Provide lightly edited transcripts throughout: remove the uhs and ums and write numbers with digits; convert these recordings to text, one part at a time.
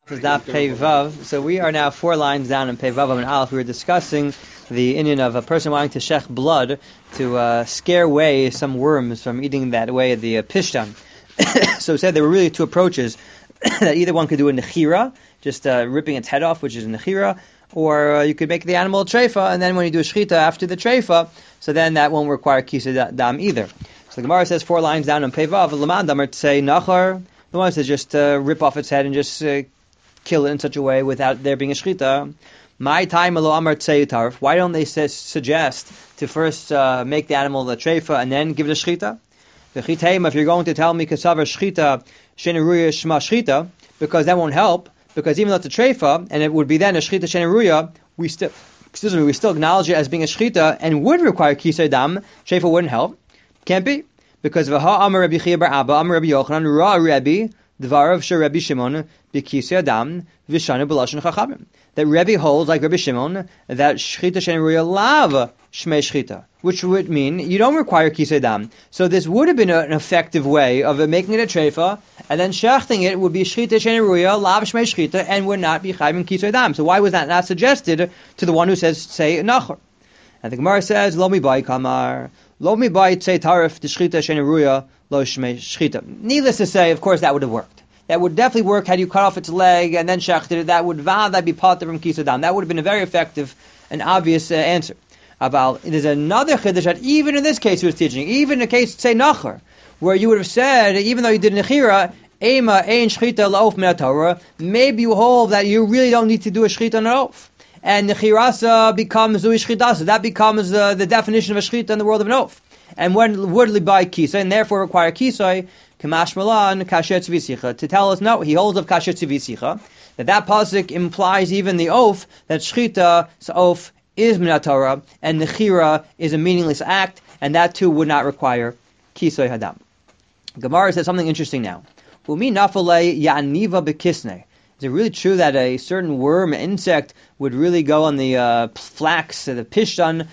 So we are now 4 lines down in Pei Vav and Aleph. We were discussing the Indian of a person wanting to shech blood to scare away some worms from eating that way the pishtan. So we said there were really 2 approaches that either one could do a nechira, just ripping its head off, which is a nechira, or you could make the animal a treifa, and then when you do a shechita after the treifa, so then that won't require kisa dam either. So the Gemara says 4 lines down in Pei Vav, Laman Damar to say nachar. The one says just rip off its head and just kill it in such a way without there being a shechita. My time alo amar tzei tarf. Why don't they suggest to first make the animal the treifa and then give it a shechita? If you're going to tell me kasavar shechita sheneruya shma shechita, because that won't help. Because even though it's a treifa and it would be then a shechita sheneruya, we still acknowledge it as being a shechita and would require kisei dam. Treifa wouldn't help. Can't be, because v'ha amar Rabbi Chia bar Abba amar Rabbi Yochanan ra Rabbi dvarav shel Rabbi Shimon b'kisei adam v'shanu b'lashon chachamim. That Rabbi holds, like Rabbi Shimon, that shechita sheneruya lav shmei shechita, which would mean you don't require kisei dam. So this would have been an effective way of making it a treifa, and then shechting it would be shechita sheneruya lav shmei shechita, and would not be chayim kisei dam. So why was that not suggested to the one who says say nachor? And the Gemara says lo mi bai kamar. Lo mi bai tzei tarif de shechita sheneruya lo shmei shechita. Needless to say, of course, that would have worked. That would definitely work had you cut off its leg and then shechted it. That would be potter from kisei dam. That would have been a very effective and obvious answer. About there's another chiddush that even in this case he was teaching, even in the case say nachar, where you would have said even though you did nechira, ema ein shechita laof min Torah, maybe you hold that you really don't need to do a shechita on an oaf. And the chirasa becomes zui shchitasa. That becomes the definition of a shchita in the world of an oath. And when would libai kisa, and therefore require kisai, kamash malan kasher tzivisicha, to tell us no, he holds of kasher tzivisicha, that pasuk implies even the oath, that shchita's oath is min Torah, and nechira is a meaningless act, and that too would not require kisai hadam. Gemara says something interesting now. Umi nafalei ya'niva bekisnei. Is it really true that a certain worm, insect, would really go on the flax, the pishtan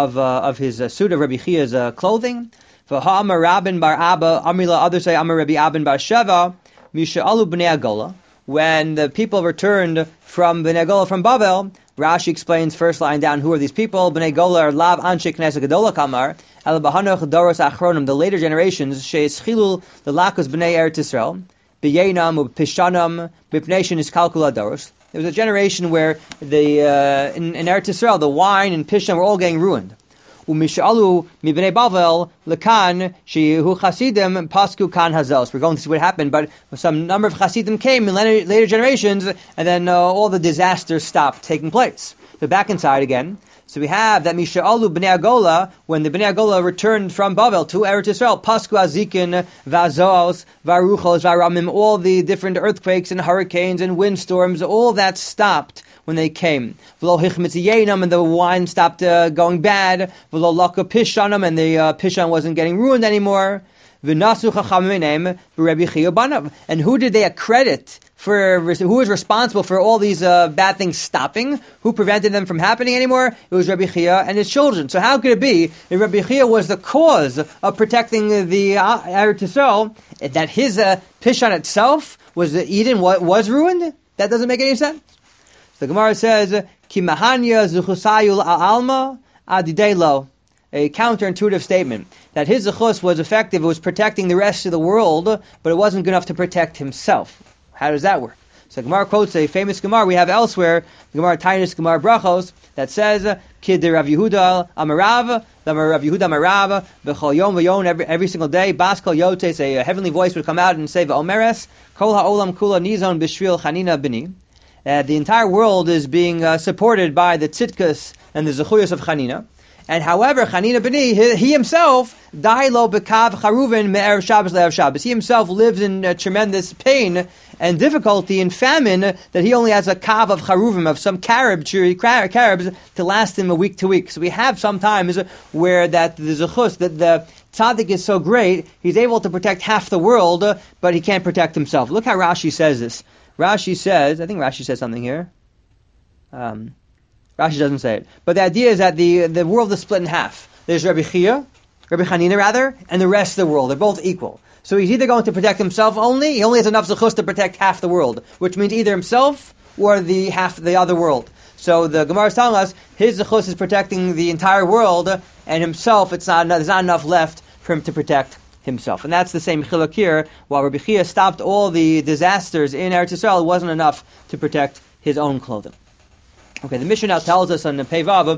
of his suit of Rabbi Chia's clothing? V'ha'amar Rabin bar Abba, Amrila, others say Amar Rabbi Abin bar Sheva, Misha'alu b'nei Agola. When the people returned from Bnei Agola from Babel, Rashi explains first line down, who are these people? Bnei Agola are Lav Anshe Knesset Gedola Kamar, El Bahanoch Doros Achronim, the later generations, She'eschilul the Lakus Bnei Eretz Yisrael, B'Yenam, Pishanam, B'Pnei is Kalkula Doros. There was a generation where in Eretz Yisrael, the wine and Pishan were all getting ruined. Umishalu mibnei Bavel lekan shehu chasidim pasku kan hazel. We're going to see what happened, but some number of chasidim came in later generations, and then all the disasters stopped taking place. So back inside again. So we have that Misha'alu Bnei Agola, when the Bnei Agola returned from Bavel to Eretz Yisrael, Pasku Azikin, Vazos, Varuchos, Varamim, all the different earthquakes and hurricanes and windstorms, all that stopped when they came. V'lo hichmitziyenam, and the wine stopped going bad. V'lo laka pishanam, and the pishan wasn't getting ruined anymore. V'nasu chachamim v'Rebbi Chia banav. And who did they accredit who was responsible for all these bad things stopping? Who prevented them from happening anymore? It was Rabbi Chia and his children. So how could it be that Rabbi Chia was the cause of protecting the Eretz Yisrael, that his pishan itself was Eden was ruined? That doesn't make any sense. The Gemara says, Ki mahanya zuchusayul alma adidelo. A counterintuitive statement that his zechus was effective, it was protecting the rest of the world, but it wasn't good enough to protect himself. How does that work? So Gemara quotes a famous Gemara we have elsewhere, the Gemara Tainus, Gemara Brachos, that says, Kid de Rav Yehuda Amarav, the Rav Yehuda Amarav, B'chol Yom V'Yon, every single day, Baskal Yotes, a heavenly voice would come out and say, V'omeres, Kol ha'olam kula nizon b'shvil chanina b'ni. The entire world is being supported by the tzitkas and the zechuyos of Chanina. And however, Chanina B'ni, he himself, Dailo B'kav Charuvin Me'er Shabbos Le'er Shabbos. He himself lives in tremendous pain and difficulty and famine, that he only has a kav of Charuvim, of some carobs to last him a week to week. So we have sometimes where that the zechus, that the tzaddik is so great, he's able to protect half the world, but he can't protect himself. Look how Rashi says this. Rashi says, I think Rashi says something here. Rashi doesn't say it. But the idea is that the world is split in half. There's Rabbi Chia, Rabbi Chanina rather, and the rest of the world. They're both equal. So he's either going to protect himself only, he only has enough zechus to protect half the world, which means either himself or the half the other world. So the Gemara is telling us his zechus is protecting the entire world, and himself, there's not enough left for him to protect himself. And that's the same chiluk here. While Rabbi Chia stopped all the disasters in Eretz Yisrael, it wasn't enough to protect his own clothing. Okay, the Mishnah now tells us on the Peivav,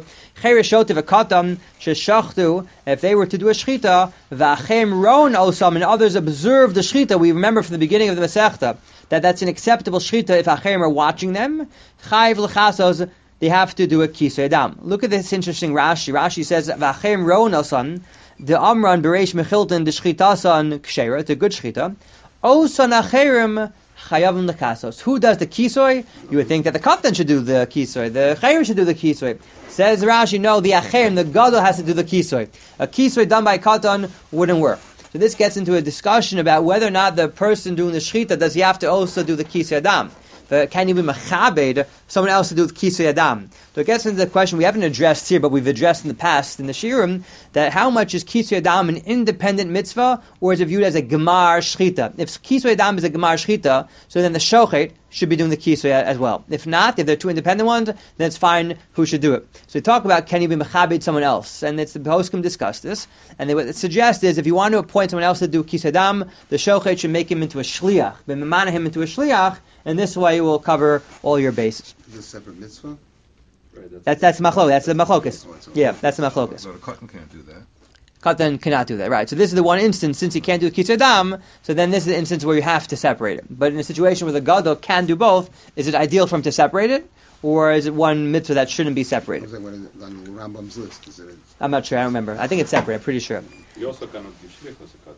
if they were to do a shchita, v'achem ron osam, and others observe the shchita, we remember from the beginning of the Masechta that that's an acceptable shchita if achem are watching them. Chayv l'chasos, they have to do a kisei adam. Look at this interesting Rashi. Rashi says, v'achem ron osam, the amran bereish mechilton the shchitasan kshera, it's a good shchita. Osan acherim chayavim lekasos. Who does the kisoy? You would think that the katan should do the kisoy, the chayer should do the kisoy. Says Rashi, no, the acherim, the gadol has to do the kisoy. A kisoy done by a katan wouldn't work. So this gets into a discussion about whether or not the person doing the shchita, does he have to also do the kisoy adam? Can you be machabed someone else to do with kisei adam? So it gets into the question we haven't addressed here, but we've addressed in the past in the shiurim, that how much is kisei adam an independent mitzvah, or is it viewed as a gemar shchita? If kisei adam is a gemar shchita, so then the shochet should be doing the kisei as well. If not, if they're two independent ones, then it's fine who should do it. So we talk about can you be machabed someone else, and it's the poskim discuss this, and what it suggests is if you want to appoint someone else to do kisei adam, the shochet should make him into a shliach, b'memana him into a shliach, and this way will cover all your bases. Is this a separate mitzvah? Right, that's machlok. That's the machlokas. Yeah, that's the machlokas. So the katan can't do that. Katan cannot do that, right? So this is the one instance, since he can't do kisei adam, so then this is the instance where you have to separate it. But in a situation where the gadol can do both, is it ideal for him to separate it, or is it one mitzvah that shouldn't be separated? What is it on Rambam's list? Is it I'm not sure. I don't remember. I think it's separate. I'm pretty sure. You also cannot do shliach as a katan.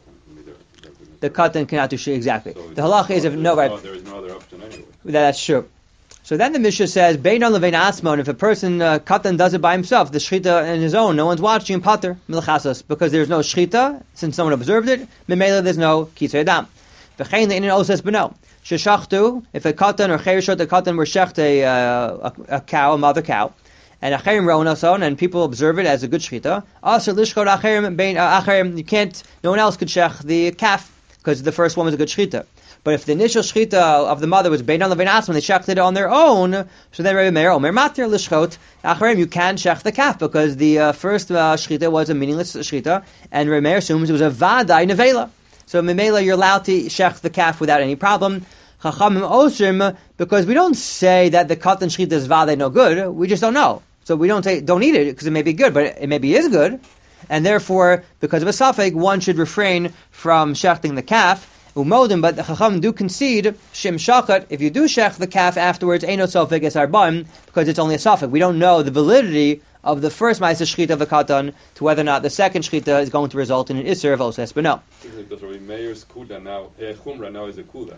The katan cannot do shliach, exactly. So the halacha is if no, right? There is no other option anyway. That's true. So then the Mishnah says, Beinon levein asmon, if a person, katan does it by himself, the shchita in his own, no one's watching him, pater, milchasos, because there's no shchita, since someone observed it, memela there's no kisei adam. V'chein le'inin oses beno. Sheshachtu, if a katan or cheirshot a katan were shecht a cow, a mother cow, and acherim ronason, and people observe it as a good shchita, aser lishchot acherim bein acherim, you can't, no one else could shech the calf, because the first one was a good shchita. But if the initial shchita of the mother was beinon levein asmon, they shechted it on their own, so then Rabbi Meir Omer matir lishchot acherim, you can shech the calf, because the first shchita was a meaningless shchita, and Rabbi Meir assumes it was a vadai nevela. So memela, you're allowed to shech the calf without any problem. Chachamim osrim, because we don't say that the katan shchita is vadai no good, we just don't know. So we don't say don't eat it because it may be good, but it maybe is good, and therefore, because of a suffix, one should refrain from shechting the calf. Umodim, but the Chacham do concede shem shachat. If you do shech the calf afterwards, ain't no suffix es arba'im, because it's only a suffix. We don't know the validity of the first ma'aser shchita of the katan to whether or not the second shchita is going to result in an iser of oses beno. Because Rabbi Meir's kula now, chumra now is a kula.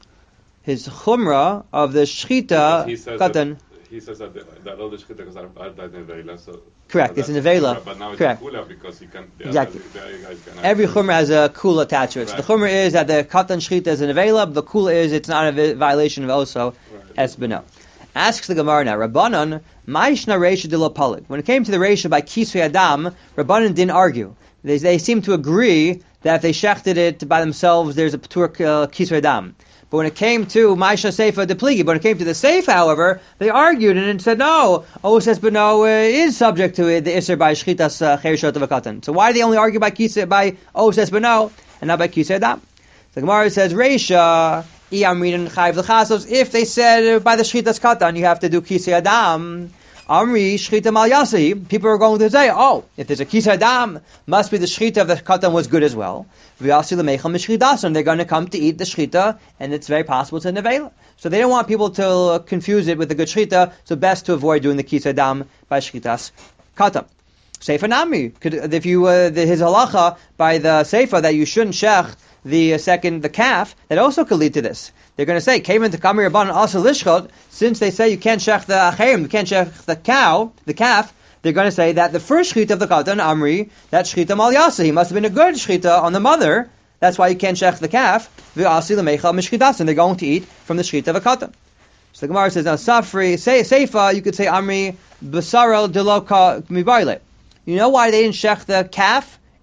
His chumra of the shchita katan. He says that all the shchitas are nevela, so correct. It's a nevela. But now it's correct. a kula because he can. Exactly. Every chumra has a kula attached to it. Right. So the chumra is that the katan shchita is a nevela, but the kula is it's not a violation of also es beno. Asks the Gemara now, Rabbanan, ma'ishna reisha de lo palig. When it came to the reisha by kisui adam, Rabbanan didn't argue. They seem to agree that if they shechted it by themselves, there's a patur kisui adam. But when it came to Maisha Seifa de Pligi, when it came to the Seifa, however, they argued and said, no, Oses Beno is subject to the Isser by Shchitas Cherishot of a Katan. So why do they only argue by Oses Beno and not by Kisei Adam? The Gemara says, Reisha, Iyamrin Chayv L'chasos, if they said by the Shchitas Katan, you have to do Kisei Adam, Amri Shchita Mal Yasi, people are going to say, oh, if there's a Kisei Adam, must be the Shchita of the Katan was good as well. V'yasi l'meichel mishchidason, they're going to come to eat the Shchita, and it's very possible to nevela. So they don't want people to confuse it with the good Shchita, so best to avoid doing the Kisei Adam by Shchitas Katan. Seifa Nami, if you, his halacha by the Seifa that you shouldn't shech the calf, that also could lead to this. They're going to say, Kaven to Kamir Rabban also lishchot, since they say you can't shech the acherim, you can't shech the calf, they're going to say that the first shchita of the katan, Amri, that shchita mal yasa, he must have been a good shchita on the mother, that's why you can't shech the calf, v'asi l'meichal mishchidas, and they're going to eat from the shchita of a katan. So the Gemara says, now Safri, Seifa, you could say Amri, Basarel Deloka Mibaile. You know why they didn't shech the calf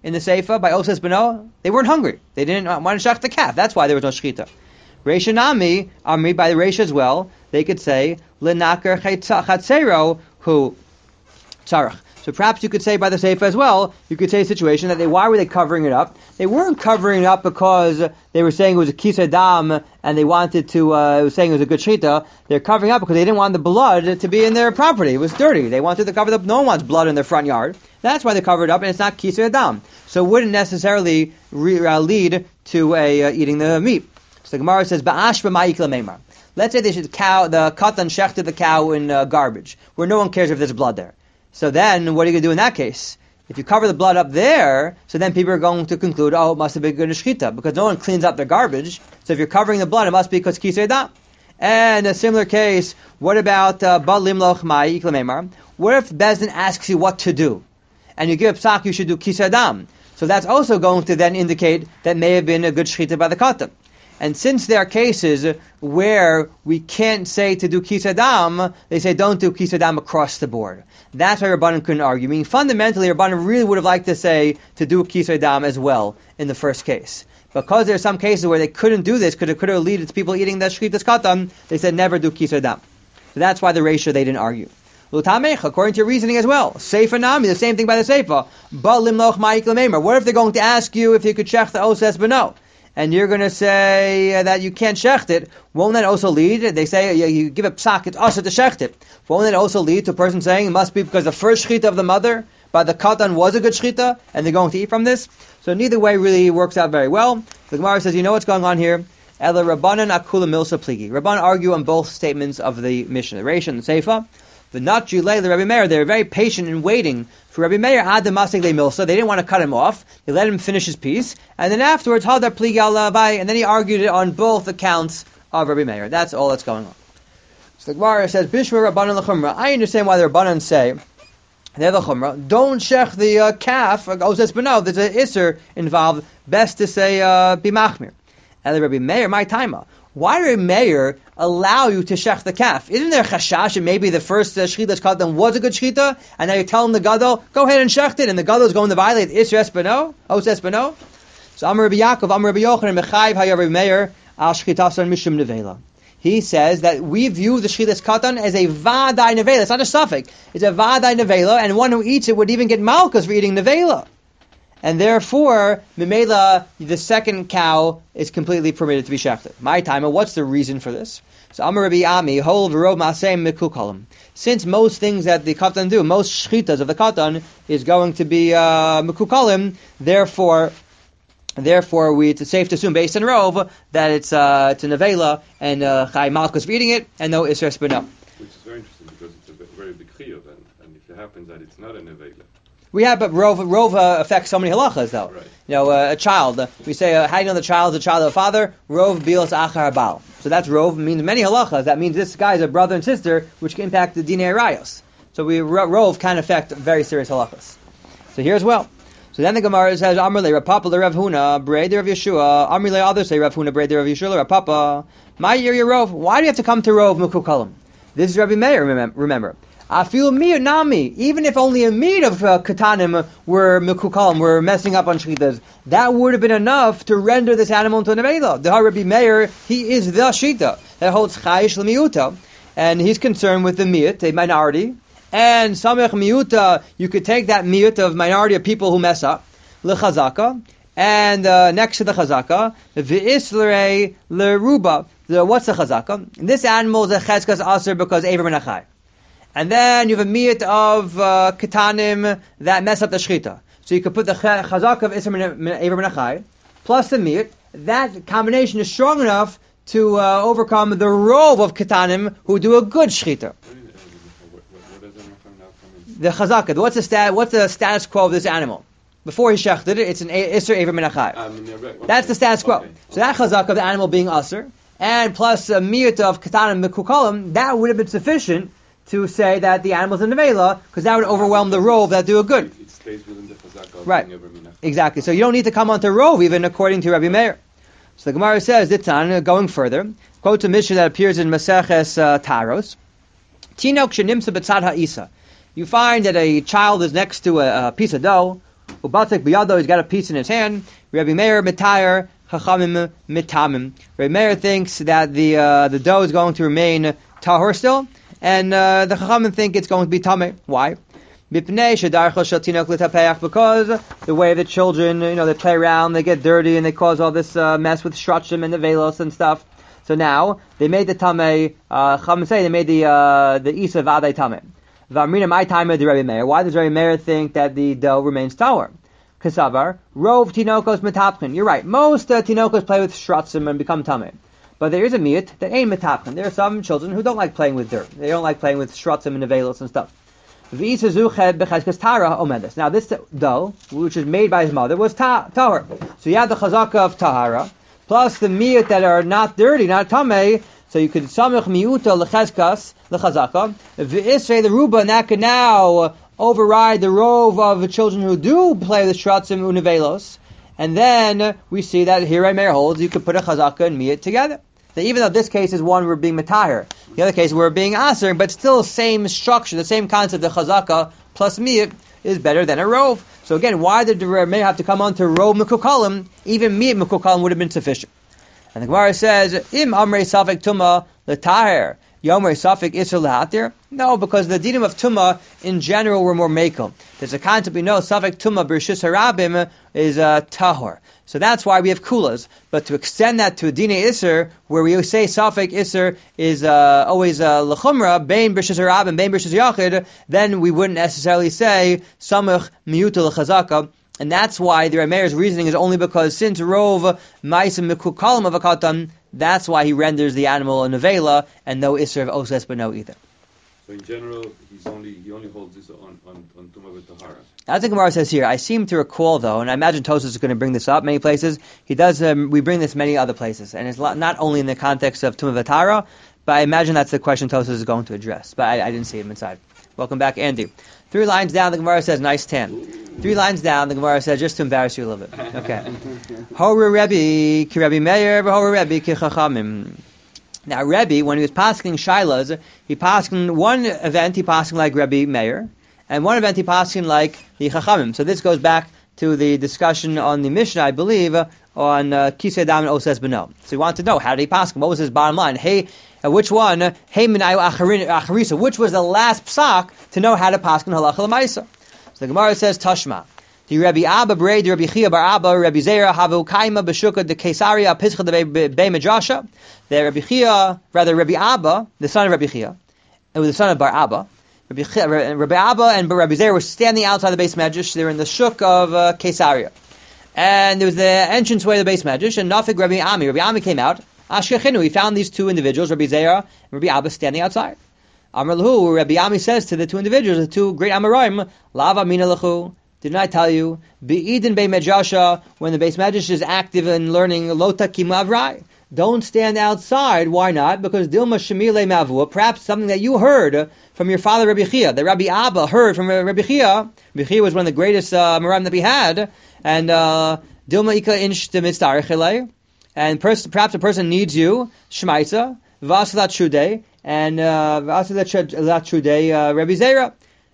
in the Seifa by Oses Beno, they weren't hungry. They didn't want to shech the calf. That's why there was no shechita. Reisha Nami, Amri, by the Reisha as well, they could say, L'naker chatzero hu tzarach. So perhaps you could say by the Seifa as well, you could say a situation that why were they covering it up? They weren't covering it up because they were saying it was a kisei dam and they wanted to, saying it was a good shechita. They're covering up because they didn't want the blood to be in their property. It was dirty. They wanted to cover it up. No one wants blood in their front yard. That's why they covered it up, and it's not kisei dam. So it wouldn't necessarily lead to eating the meat. So the Gemara says, Ba'ashba ma'ikla meimar. Let's say the katan shechted the cow in garbage, where no one cares if there's blood there. So then, what are you going to do in that case? If you cover the blood up there, so then people are going to conclude, oh, it must have been good shechita, because no one cleans up their garbage. So if you're covering the blood, it must be because kisei dam. And a similar case, what about bal limloch ma'ikla meimar? What if Bezdin asks you what to do, and you give psak, you should do kisei dam? So that's also going to then indicate that may have been a good shechita by the katan. And since there are cases where we can't say to do kisei dam, they say don't do kisei dam across the board. That's why Rabbanan couldn't argue. I mean, fundamentally, Rabbanan really would have liked to say to do kisei dam as well in the first case. Because there are some cases where they couldn't do this, because it could have led to people eating the shchitas katan, they said never do kisei dam. So that's why the ratio they didn't argue. L'tamech, according to your reasoning as well. Seifa nami, the same thing by the Seifa. Ba limloch ma'ik l'meimer. What if they're going to ask you if you could shech the oses beno? And you're going to say that you can't shecht it, won't that also lead, they say you give a psak, it's also to shecht it. Won't that also lead to a person saying it must be because the first shechita of the mother by the katan was a good shechita, and they're going to eat from this? So neither way really works out very well. The Gemara says, you know what's going on here? Ela Rabbanan akula milsa pligi. Rabbanan argue on both statements of the Mishnah, the Reish and the Seifa. The not Julei, the Rabbi Meir, they were very patient in waiting for Rabbi Meir ad the masig le milsa. They didn't want to cut him off. They let him finish his piece, and then afterwards hadar pligi al lavai, and then he argued it on both accounts of Rabbi Meir. That's all that's going on. So the Gemara says, Bishma Rabbanan l'chumra. I understand why the Rabbanan say they're the chumra. Don't shech the calf. Oses beno. There's an isser involved. Best to say be machmir. And Rabbi Meir, my timer. Why did Rabbi Meir allow you to shech the calf? Isn't there chashash and maybe the first shechita katan was a good shechita, and now you're telling the gadol, go ahead and shecht it, and the gadol is going to violate isser espeno, oses beno? So Amar Rabbi Yaakov, Amar Rabbi Yochanan, Mechayiv Hayar Rabbi Meir al shchitasan mishum nevela. He says that we view the shchitas katan as a vadai nevela. It's not a suffix. It's a vadai nevela, and one who eats it would even get malchus for eating nevela. And therefore, Mimela, the second cow, is completely permitted to be shechted. My timer, what's the reason for this? So Amar Rabbi Ami, Hol v'rov ma'aseh mikukalim. Since most things that the katan do, most shchitas of the katan, is going to be mikukalim, therefore it's safe to assume, based on Rov, that it's a nevela, and Chai Malchus for eating it, and no Isser Spino. Which is very interesting, because it's a very big chiyuv, and if it happens that it's not a nevela. We have, but Rov affects so many halachas, though. Right. You know, a child. We say, how do you know the child is a child of a father? Rov bilas achar bal. So that's Rov, means many halachas. That means this guy is a brother and sister, which can impact the dinei rayos. So Rov can affect very serious halachas. So here as well. So then the Gemara says, Amrle Rav Papa le Rav Huna, Breder of Yeshua. Amrle others say Rav Huna, Breder of Yeshua, Rav Papa. My year Rov. Why do you have to come to Rov Mukukalim? This is Rabbi Meir, remember. Afil mir nami, even if only a meat of katanim were mekukalim, were messing up on shchitas, that would have been enough to render this animal into a nevela. The Rabbi Meir, he is the shita that holds chayish l'miuta, and he's concerned with the miut, a minority, and samech miuta, you could take that miut of minority of people who mess up, l'chazaka, and next to the chazaka, v'islerei l'ruba. What's the chazaka? This animal is a cheskas aser because Aver Menachai. And then you have a miyat of ketanim that mess up the shchita. So you could put the chazak of Isser Aver Menachai plus the miyat. That combination is strong enough to overcome the rove of ketanim who do a good shchita. Where does the macham now come in? The chazaka. What's the status quo of this animal? Before he shechted it, it's an Isser Aver Menachai. Okay. That's the status quo. Okay. So that chazak of the animal being Aser, and plus a miyat of ketanim mekukalim, that would have been sufficient to say that the animal's in nevela, because that would overwhelm the rove that do a good. It stays within the chazaka. Right. Exactly. So you don't need to come onto rove even according to Rabbi Meir. So the Gemara says, Ditan, going further, quotes a Mishnah that appears in Maseches Taros. Tinok shenimsa b'tzad ha'isa. You find that a child is next to a piece of dough, Ubatek biyado, he's got a piece in his hand. Rabbi Meir mitayer, chachamim mitamim. Rabbi Meir thinks that the dough is going to remain tahor still, and the chachamim think it's going to be tameh. Why? Because the way the children, they play around, they get dirty, and they cause all this mess with shrotzim and the velos and stuff. So now they made the tameh. Chachamim say they made the isa v'adai tameh. V'amrina my tameh the Rabbi Meir. Why does Rabbi Meir think that the dough remains tahor? Kasavar rov tinokos metapchen. You're right. Most tinokos play with shrotzim and become tameh. But there is a miyut that ain't metapchen. There are some children who don't like playing with dirt. They don't like playing with shrotzim and nevelos and stuff. Now this dough, which is made by his mother, was tahor. So you have the chazaka of tahara, plus the miyut that are not dirty, not tameh. So you could samech miyuta lecheskas lechazaka. V'isrei the ruba, and that could now override the rove of the children who do play with shrotzim unevelos. And then we see that here Rabbi Meir holds you could put a chazaka and miyut together. So even though this case is one we're being matahir, the other case we're being aser, but still same structure, the same concept of chazaka plus miyut is better than a rove. So again, why did Rabbi Meir have to come on to rove mekukalim? Even miyut mekukalim would have been sufficient. And the Gemara says, Im amrei safek tuma l'tahir, yomrei safek isser l'hatir. No, because the dinim of tuma in general were more mekel. There's a concept we know, safek tuma b'rishus harabim is tahor. So that's why we have kulas. But to extend that to a dina isser, where we say safek isser is always l'chumra, bein b'rishus harabim, bein b'rishus yachid, then we wouldn't necessarily say samach miyuta l'chazaka. And that's why the Rabbi Meir's reasoning is only because since rov ma'asim mekukalim of a katan, that's why he renders the animal a nevela and no isser of oses but no either. So in general, he only holds this on Tumah v'Tahara. As the Gemara says here, I seem to recall though, and I imagine Tosfos is going to bring this up many places. He does. We bring this many other places, and it's not only in the context of Tumah v'Tahara, but I imagine that's the question Tosfos is going to address. But I didn't see him inside. Welcome back, Andy. 3 lines down, the Gemara says, nice 10. 3 lines down, the Gemara says, just to embarrass you a little bit. Okay. Horu Rebbe, ki Rebbe Meir, horu Rebbe, ki Chachamim. Now, Rebbe, when he was passing Shilas, he passed one event, he passed like Rebbe Meir, and one event he passed like the Chachamim. So this goes back to the discussion on the Mishnah, I believe, on Kisei Dam and Oses Beno. So he wanted to know, how did he pass? What was his bottom line? Which one? Hey, Minayu Acharisa. Which was the last psak to know how to pass in halacha l'maisa? So the Gemara says Tashma. The Rabbi Abba Brei, the Rabbi Chia Bar Abba, Rabbi Zera Havu Kaima B'Shuka the Kesaria Pischa the Bei Medrasha. The Rabbi Chia, rather Rabbi Abba, the son of Rabbi Chia, and was the son of Bar Abba. Rabbi Abba and Rabbi Zera were standing outside the Beis Medrash. They were in the Shuk of Kesaria, and there was the entranceway of the Beis Medrash. And Nafik Rabbi Ami. Rabbi Ami came out. Ashkechinu, he found these 2 individuals, Rabbi Zera and Rabbi Abba, standing outside. Amar Lahu, Rabbi Ami says to the 2 individuals, the 2 great Amoraim, Lava Mina Lahu, didn't I tell you, Be'idin Bei Medrasha, when the Beis Medrash is active in learning Lota Kimavrai, don't stand outside. Why not? Because Dilma Shemile Mavua, perhaps something that you heard from your father Rabbi Chia, that Rabbi Abba heard from Rabbi Chia. Rabbi Chia was one of the greatest Amoraim that we had, and Dilma Ika Insh de Mitzarechele. And perhaps a person needs you, Shmaitza, Vasalat Shudei, and Vasalat Shudei, Rabbi Zera.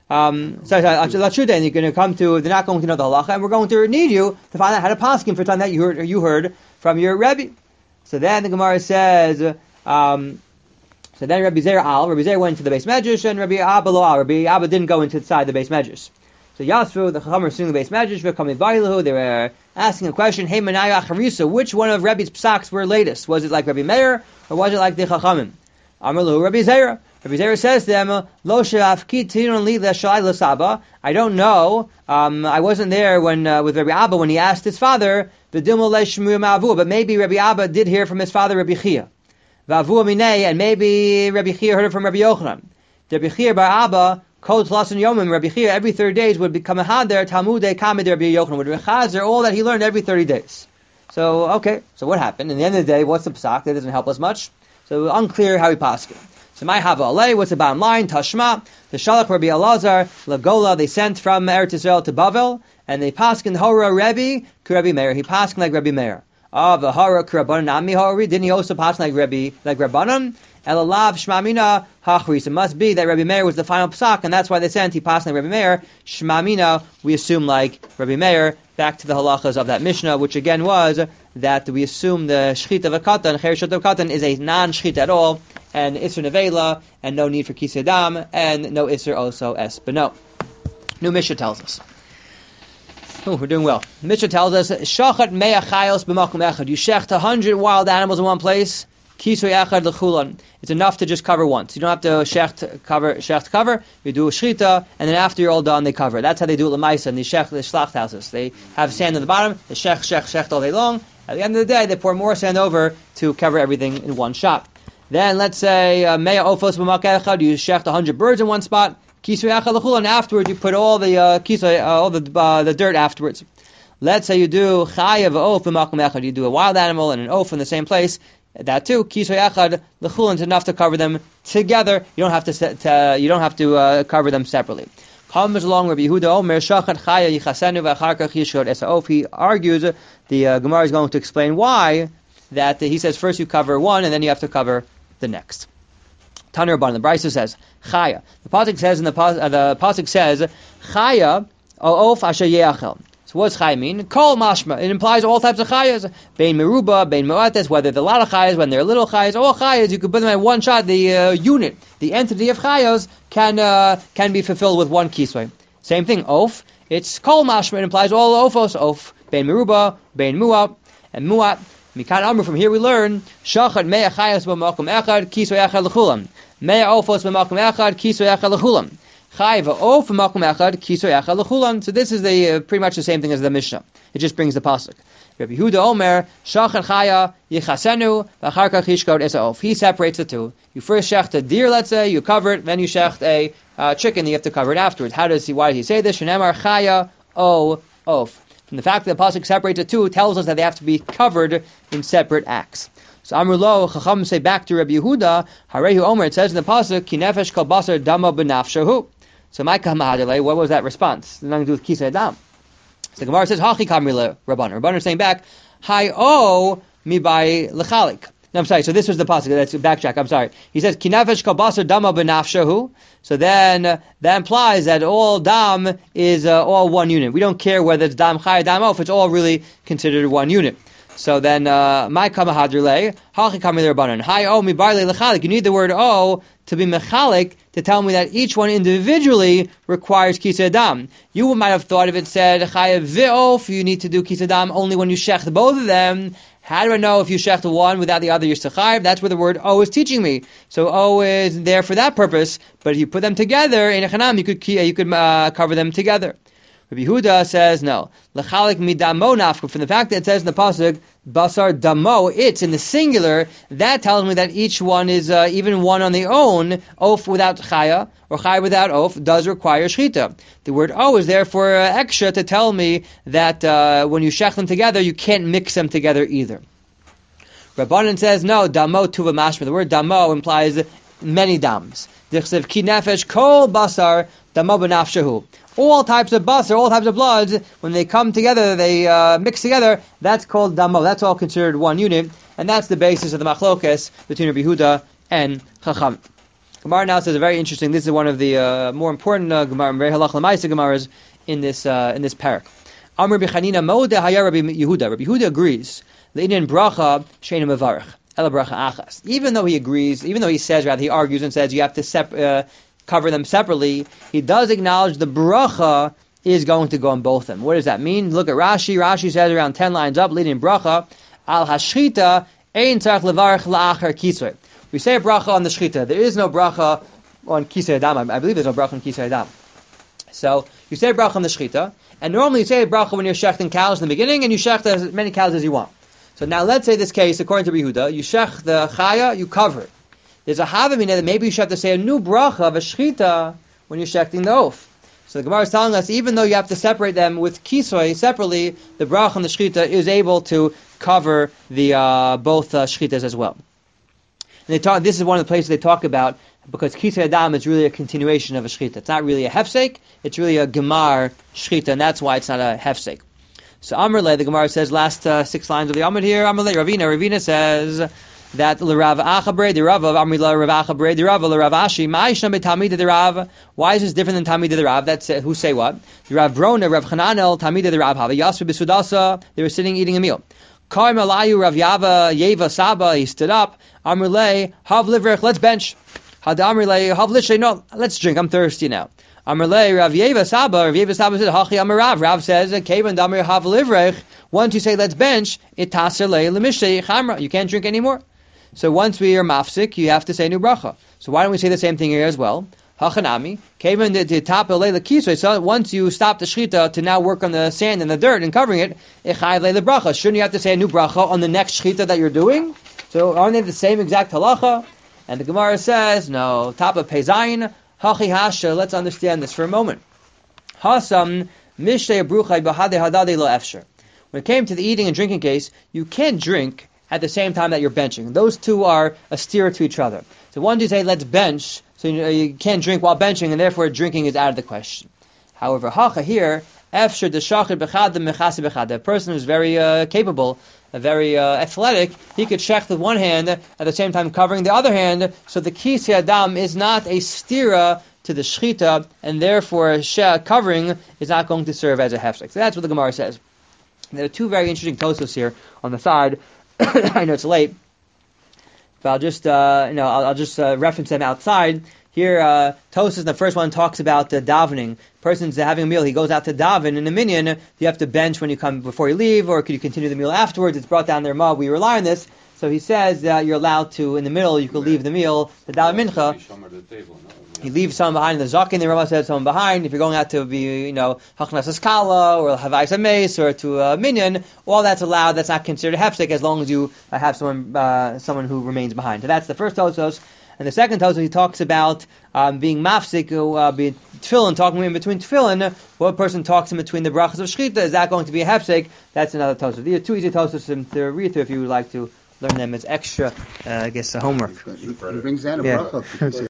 Vasalat Shudei, and you're going to come to, they're not going to know the halacha, and we're going to need you to find out how to paskin for time that you heard from your Rebbe. So then the Gemara says, so then Rabbi Zera went to the Beis Medrash, and Rabbi Abba lo al. Rabbi Abba didn't go inside the Beis Medrash. So Yasru, the Chacham were sitting in the Beis Medrash, they were asking a question, Hey Manayu Acharisa, which one of Rebbe's psaks were latest? Was it like Rabbi Meir, or was it like the Chachamim? Amar Lahu, Rabbi Zera. Rabbi Zera says to them, Lo she'afki tinun li l'shalai l'saba. I don't know, I wasn't there when with Rabbi Abba when he asked his father, V'dilma le'shmu ma'avu, but maybe Rabbi Abba did hear from his father Rabbi Chia. V'avu minei, and maybe Rabbi Chia heard it from Rabbi Yochanan. Rabbi Chia bar Abba, Kol Tlasan Yomim, Rabbi Chia every 30 days would become a hader, Talmudei Kamid Rabbi Yochanan, would rechazer all that he learned every 30 days. So, okay, so what happened? In the end of the day, what's the psak? That doesn't help us much. So, unclear how he passed it. So, my hava alei, what's the bottom line? Tashma, the Shalach Rabbi Elazar, Lagola, they sent from Eretz Israel to Bavel, and they passed in Hora Rebbe, Rabbi Meir. He passed like Rabbi Meir. The Hora K'Rabbanan Ami Hori, didn't he also pass like Rabbanan? Elalav Shmamina Hachris. It must be that Rabbi Meir was the final psak, and that's why they sent Pasna Rabbi Meir. Shmamina, we assume like Rabbi Meir, back to the halachas of that Mishnah, which again was that we assume the shchita of a katan, cherishot of katan, is a non-shchita at all, and isser nevela, and no need for kisei dam, and no isser also es. But no. New Mishnah tells us. Oh, we're doing well. Mishnah tells us, Shachat mea chayos b'makom echad. You shecht 100 wild animals in one place. Kisoy echad l'chulan. It's enough to just cover once. You don't have to shecht cover. You do a shchita, and then after you're all done, they cover. That's how they do it l'maisa in the shlacht houses. They have sand on the bottom. They shecht all day long. At the end of the day, they pour more sand over to cover everything in one shot. Then let's say mea ofos b'makom echad. You shecht 100 birds in one spot. And afterwards you put all the dirt afterwards. Let's say you do chayav oaf b'makom echad. You do a wild animal and an oaf in the same place. That too, kisoy echad l'chulan, is enough to cover them together. You don't have to cover them separately. Comes along Rabbi Yehuda Omer shachat chaya yichasenu v'achar kach yishchot es ha'of. He argues, the Gemara is going to explain why that he says first you cover one and then you have to cover the next. Tanur Rabban, the Brisa says chaya. The pasuk says chaya of asher yeachel. So what's chaya mean? Kol mashma. It implies all types of chayas. Bein meruba, bein me'ates. Whether they're a lot of chayas, when they're little chayas, all chayas. You could put them in one shot. The unit, the entity of chayas can be fulfilled with one kisway. Same thing. Of. It's kol mashma. It implies all ofos. Of bein meruba, bein mu'at, and mu'at. Mikan Amr, from here we learn shachat mea chayas b'makom echad kisoy echad l'chulam. Mea ofos b'makom echad kisoy echad l'chulam. Chayav of b'makom echad kisoy echad l'chulam. So this is pretty much the same thing as the Mishnah. It just brings the pasuk. Rabbi Yehuda Omer shachat chaya yichasenu v'achar kach yishkot es ha'of. He separates the two. You first shecht a deer, let's say, you cover it, then you shecht a chicken, you have to cover it afterwards. Why does he say this? Shenemar chaya o of. And the fact that the pasuk separates the two tells us that they have to be covered in separate acts. So Amr Lo, Chacham say back to Rabbi Yehuda, Harehu Omer, it says in the pasuk, Ki nefesh kol basar dama b'nafshahu. So my kamahadele, what was that response? Nothing to do with kisei dam. So the Gemara says, Hachi kamri le Rabbanan. Rabbanan is saying back, Hi o mi by lechalik. No, I'm sorry. So this was the pasuk. That's backtrack. I'm sorry. He says, "Ki nefesh kol basar dama b'nafshahu." So then that implies that all dam is all one unit. We don't care whether it's dam chay, dam off. It's all really considered one unit. So then, my kama hadrle, hachi kama l'Rabbanan. Hi o mi barle lechalik. You need the word o to be mechalik to tell me that each one individually requires kisei dam. You might have thought if it said chayav v'of, you need to do kisei dam only when you shecht both of them. How do I know if you shecht one without the other, you're sechayiv? That's where the word O is teaching me. So O is there for that purpose, but if you put them together in a chanam, you could cover them together. Rabbi Yehuda says no. L'chalik midamo nafku. From the fact that it says in the pasuk basar damo, it's in the singular. That tells me that each one is even one on their own. Of without chaya or chaya without of does require shchita. The word O is therefore extra to tell me that when you shech them together, you can't mix them together either. Rabbanan says no. Damo tuva mashma. The word damo implies many dams. Dichsev ki nefesh kol basar damo b'nafshahu. All types of basar, all types of bloods, when they come together, they mix together, that's called damo. That's all considered one unit, and that's the basis of the machlokes between Rabbi Yehuda and Chacham. Gemara now says a very interesting, this is one of the more important Gemara, very halach l'maisa Gemaras in this parak. Amr b'chanina moda haya Rabbi Yehuda. Rabbi Yehuda agrees. L'inyan bracha she'ein mevarach. Ela bracha achas. Even though he agrees, even though he says, rather he argues and says you have to cover them separately, he does acknowledge the bracha is going to go on both of them. What does that mean? Look at Rashi. Rashi says around 10 lines up, leading bracha, al hashchita ein tzarich levarach la'achar kisrei. We say a bracha on the shchita. There is no bracha on kisrei adam. I believe there's no bracha on kisrei adam. So you say a bracha on the shchita, and normally you say a bracha when you're shechting cows in the beginning, and you shecht as many cows as you want. So now let's say this case, according to Yehuda, you shech the chaya, you cover it. There's a havamina that maybe you should have to say a new bracha of a shchita when you're shechting the oaf. So the Gemara is telling us, even though you have to separate them with kisoy separately, the bracha and the shchita is able to cover the both shchitas as well. And this is one of the places they talk about, because kisei adam is really a continuation of a shchita. It's not really a hefsek, it's really a gemar shchita, and that's why it's not a hefsek. So Amrle, the Gemara says, last 6 lines of the Amud here, Amrle, Ravina says, that l'Rav Achabre the Rav of Amri l'Rav Achabre the Rav l'Rav Ashi ma'ishna beTalmidei the Rav. Why is this different than Talmidei the Rav? That's who say what? The Rav Brona, Rav Chananel, Talmidei the Rav Hava Yasru b'Sudasa. They were sitting eating a meal. Kai Malayu Rav Yeva Saba. He stood up. Amrulei Hav Livrech. Let's bench. Had Amrulei Hav Lishay. No, let's drink. I'm thirsty now. Amrulei Rav Yeva Saba. Rav Yeva Saba said Hachi Amarav. Rav says Kevan Damir Hav Livrech. Once you say let's bench, it taser lei lemishay chamra. You can't drink anymore. So once we are mafsik, you have to say new bracha. So why don't we say the same thing here as well? Hachanami, Kevan the top lei lekisvei. So once you stop the shchita to now work on the sand and the dirt and covering it, echayv lei lebracha. Shouldn't you have to say a new bracha on the next shchita that you're doing? So aren't they the same exact halacha? And the Gemara says no. Top of pezayin hachi hasha. Let's understand this for a moment. Hasam mishtei bruchay bahade hadade lo efsher. When it came to the eating and drinking case, you can't drink at the same time that you're benching. Those two are a steer to each other. So once you say let's bench, so you can't drink while benching, and therefore drinking is out of the question. However, hacha here, efsher deshachid bechad mechasi bechad. A person who's very capable, very athletic, he could shech with one hand at the same time covering the other hand. So the kisi adam is not a stira to the shchita, and therefore covering is not going to serve as a hefsek. So that's what the Gemara says. There are two very interesting tosos here on the side. I know it's late, but I'll just I'll just reference them outside. Here, Tosos, the first one talks about davening. Person's having a meal, he goes out to daven in a minyan. Do you have to bench when you come before you leave, or could you continue the meal afterwards? It's brought down there. We rely on this. So he says that you're allowed to, in the middle, you could leave the meal to daven mincha. You leave someone behind in the zakin. The Rama says someone behind. If you're going out to be, hachnas eskala or havais hameis or to a minyan, all that's allowed. That's not considered hefsek as long as you have someone who remains behind. So that's the first tosos. And the second tosos, he talks about being mafsik, being tefillin, talking in between tefillin. What person talks in between the brachas of shchita, is that going to be a hefsek? That's another tosos. These are two easy tosos to read through if you would like to learn them as extra, homework. He brings down a bracha.